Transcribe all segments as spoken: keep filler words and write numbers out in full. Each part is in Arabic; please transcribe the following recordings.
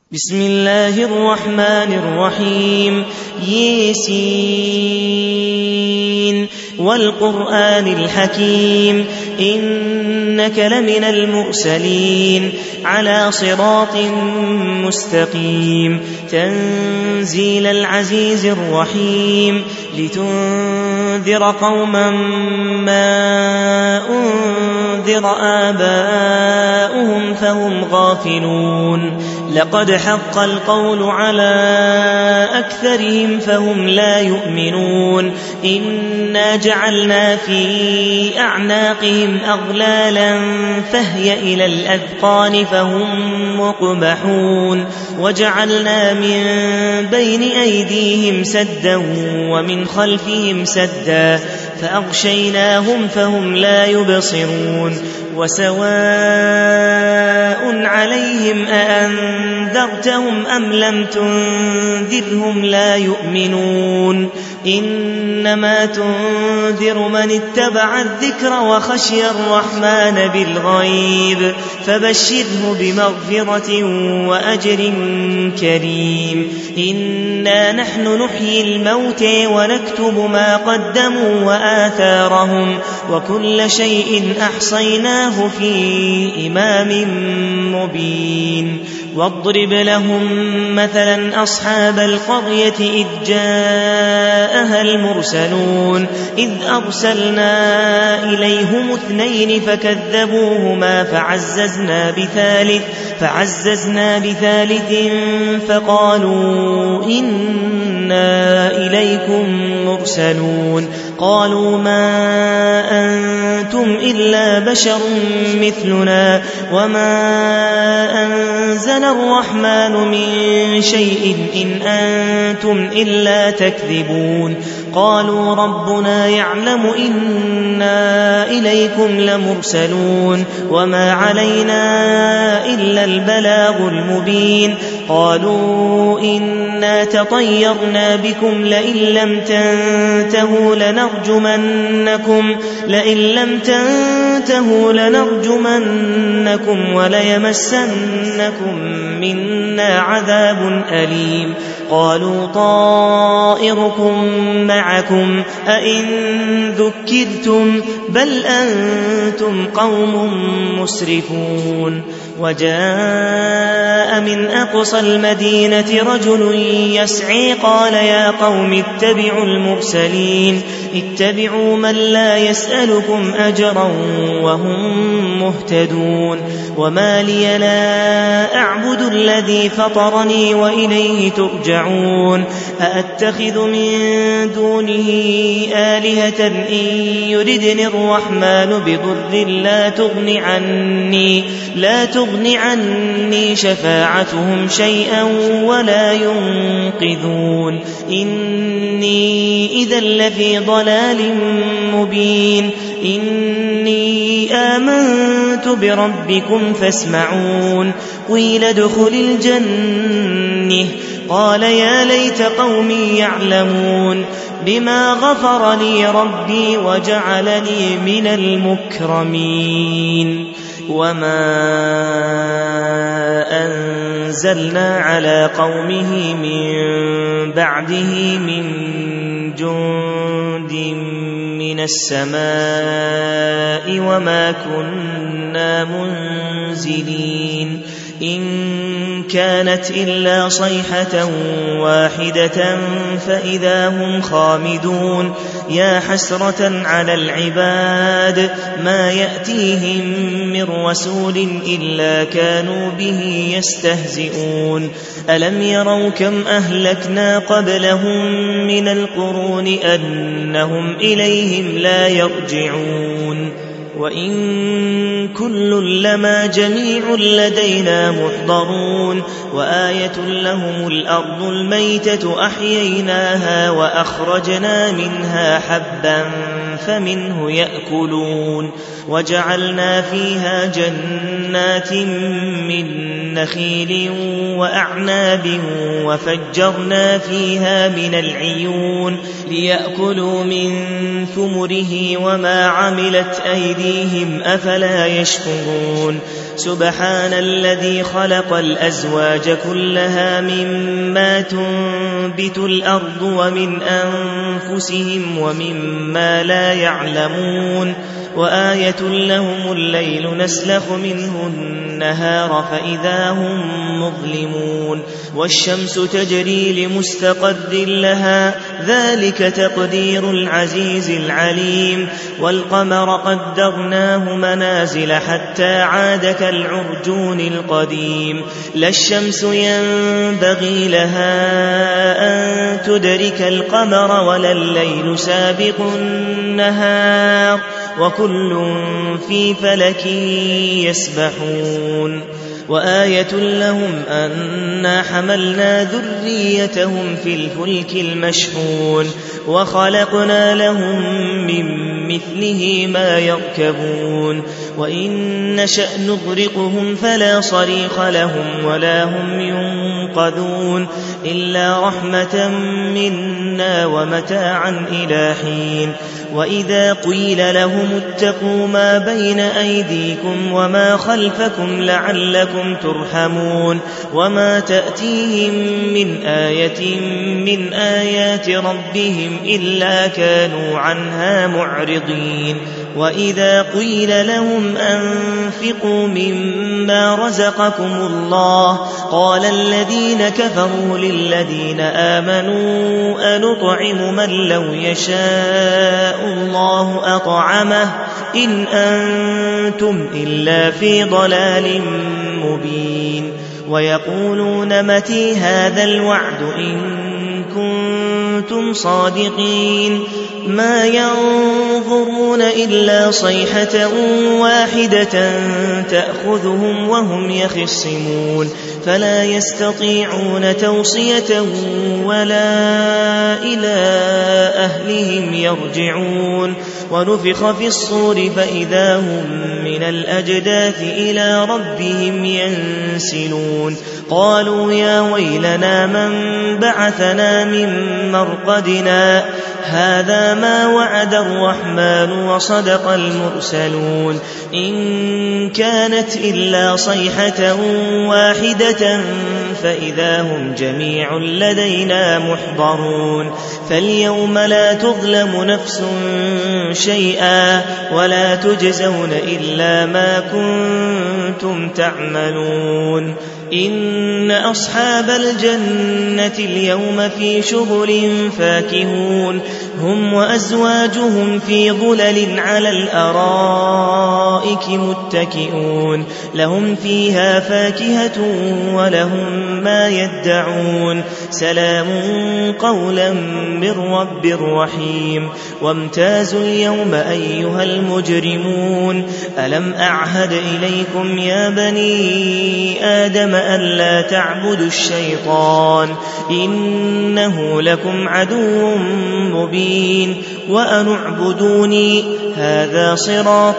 بسم الله الرحمن الرحيم ياسين والقرآن الحكيم إنك لمن المرسلين على صراط مستقيم تنزيل العزيز الرحيم لتنذر قوما ما أنذر آباؤهم فهم غافلون لقد حق القول على أكثرهم فهم لا يؤمنون إنا جعلنا في أعناقهم أغلالا فهي إلى الأذقان فهم مقمحون وجعلنا من بين أيديهم سدا ومن خلفهم سدا فأغشيناهم فهم لا يبصرون وسواء عليهم أأنذرتهم أم لم تنذرهم لا يؤمنون إنما تنذر من اتبع الذكر وخشي الرحمن بالغيب فبشره بمغفرة وأجر كريم إنا نحن نحيي الموتى ونكتب ما قدموا وآثارهم وكل شيء أحصيناه في إمام مبين واضرب لهم مثلا أصحاب القرية إذ جاءها المرسلون إذ أرسلنا إليهم اثنين فكذبوهما فعززنا بثالث فعززنا بثالث فقالوا إنا إليكم مرسلون قالوا ما أنتم إلا بشر مثلنا وما أنزل الرحمن من شيء إن أنتم إلا تكذبون قالوا ربنا يعلم إنا إليكم لمرسلون وما علينا إلا البلاغ المبين قالوا إنا تطيرنا بكم لئن لم تنتهوا لنرجمنكم لئن لم تنتهوا لنرجمنكم وليمسنكم منا عذاب أليم قالوا طائركم معكم أئن ذكرتم بل أنتم قوم مسرفون وجاء من أقصى المدينة رجل يسعي قال يا قوم اتبعوا المرسلين اتبعوا من لا يسألكم أجرا وهم مهتدون وما لي لا أعبد الذي فطرني وإليه ترجعون أأتخذ من دونه آلهة إن يردني الرحمن بضر لا تغن عني لا تغن عني شفاعتهم شيئا ولا ينقذون إني إذا لفي ضلال مبين إني آمنت بربكم فاسمعون قيل ادخل الجنة قال يا ليت قومي يعلمون بما غفر لي ربي وجعلني من المكرمين وما أنزلنا على قومه من بعده من جند من السماء وما كنا منزلين إن كانت إلا صيحة واحدة فإذا هم خامدون يا حسرة على العباد ما يأتيهم من رسول إلا كانوا به يستهزئون ألم يروا كم أهلكنا قبلهم من القرون أنهم إليهم لا يرجعون وإن كل لما جميع لدينا محضرون وآية لهم الأرض الميتة أحييناها وأخرجنا منها حبا فمنه يأكلون وجعلنا فيها جنات من نخيل وأعناب وفجرنا فيها من العيون ليأكلوا من ثمره وما عملت أيديهم أفلا يشكرون سبحان الذي خلق الأزواج كلها مما تنبت الأرض ومن أنفسهم ومما لا يعلمون وآية لهم الليل نسلخ منه النهار فإذا هم مظلمون والشمس تجري لمستقر لها ذلك تقدير العزيز العليم والقمر قدرناه منازل حتى عاد كالعرجون القديم لا الشمس ينبغي لها أن تدرك القمر ولا الليل سابق النهار وكل في فلك يسبحون وآية لهم أنا حملنا ذريتهم في الفلك المشحون وخلقنا لهم من مثله ما يركبون وإن نشأ نغرقهم فلا صريخ لهم ولا هم ينقذون إلا رحمة منا ومتاعا إلى حين وإذا قيل لهم اتقوا ما بين أيديكم وما خلفكم لعلكم ترحمون وما تأتيهم من آية من آيات ربهم إلا كانوا عنها معرضين وإذا قيل لهم أنفقوا مما رزقكم الله قال الذين كفروا للذين آمنوا أنطعم من لو يشاء الله أطعمه إن أنتم إلا في ضلال مبين ويقولون متى هذا الوعد إن كنتم صادقين ما ينظرون إلا صيحة واحدة تأخذهم وهم يخصمون فلا يستطيعون توصية ولا إلى أهلهم يرجعون ونفخ في الصور فإذا هم من الأجداث إلى ربهم ينسلون قالوا يا ويلنا من بعثنا من مرقدنا هذا ما وعد الرحمن وصدق المرسلون إن كانت إلا صيحة واحدة فإذا هم جميع لدينا محضرون فاليوم لا تظلم نفس شيئا ولا تجزون إلا ما كنتم تعملون إن أصحاب الجنة اليوم في شغل فاكهون هم وأزواجهم في ظلل على الأرائك متكئون لهم فيها فاكهة ولهم ما يدعون سلام قولا من رب رحيم وامتازوا اليوم أيها المجرمون ألم أعهد إليكم يا بني آدم ألا تعبدوا الشيطان إنه لكم عدو مبين وأن اعبدوني هذا صراط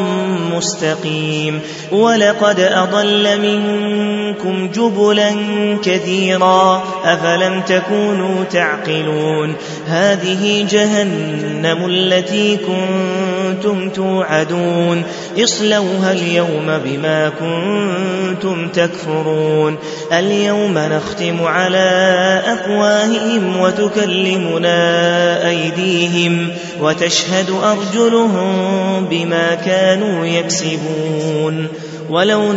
مستقيم ولقد أضل منكم جبلا كثيرا أفلم تكونوا تعقلون هذه جهنم التي كنتم توعدون اصلوها اليوم بما كنتم تكفرون اليوم نختم على أفواههم وتكلمنا أيديهم وتشهد أرجلهم بما كانوا يكسبون ولو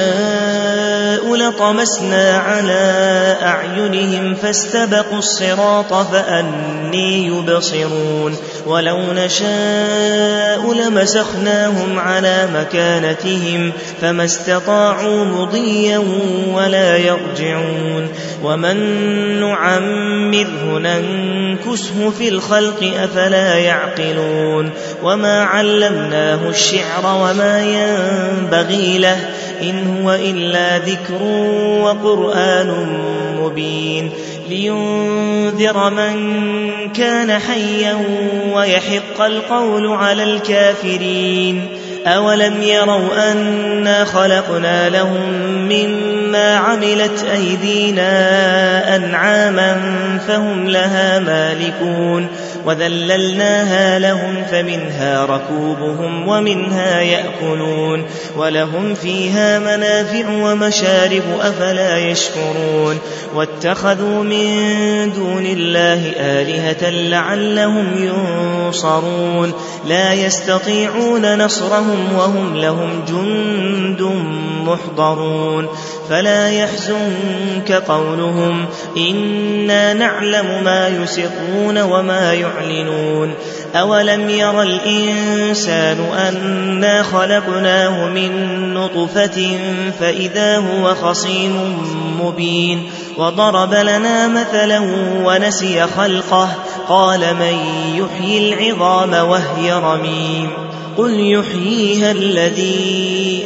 نشاء لطمسنا على أعينهم فاستبقوا الصراط فأني يبصرون ولو نشاء لمسخناهم على مكانتهم فما استطاعوا مضيا ولا يرجعون ومن نعمره ننكسه في الخلق أفلا يعقلون وما علمناه الشعر وما ينبغي له إن هو إلا ذكر وقرآن مبين لينذر من كان حيا ويحق القول على الكافرين أولم يروا أنا خلقنا لهم مما عملت أيدينا أنعاما فهم لها مالكون وذللناها لهم فمنها ركوبهم ومنها يأكلون ولهم فيها منافع ومشارب أفلا يشكرون واتخذوا من دون الله آلهة لعلهم ينصرون لا يستطيعون نصرهم وهم لهم جند محضرون فلا يحزنك قولهم إنا نعلم ما يسرون وما يعلنون أولم ير الإنسان أنا خلقناه من نطفة فإذا هو خصيم مبين وضرب لنا مثلا ونسي خلقه قال من يحيي العظام وهي رميم قل يحييها الذي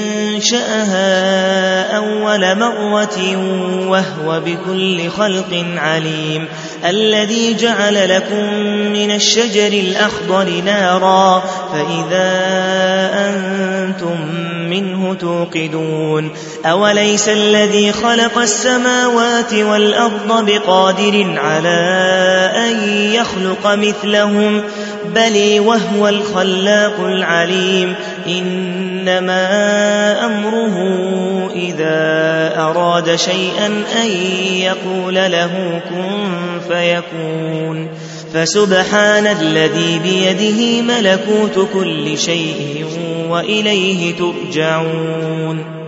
أنشأها أول مرة وهو بكل خلق عليم الذي جعل لكم من الشجر الأخضر نارا فإذا أنتم منه توقدون أوليس الذي خلق السماوات والأرض بقادر على أن يخلق مثلهم بل وهو الخلاق العليم إنما أمره إذا أراد شيئا أن يقول له كن فيكون فسبحان الذي بيده ملكوت كل شيء وإليه ترجعون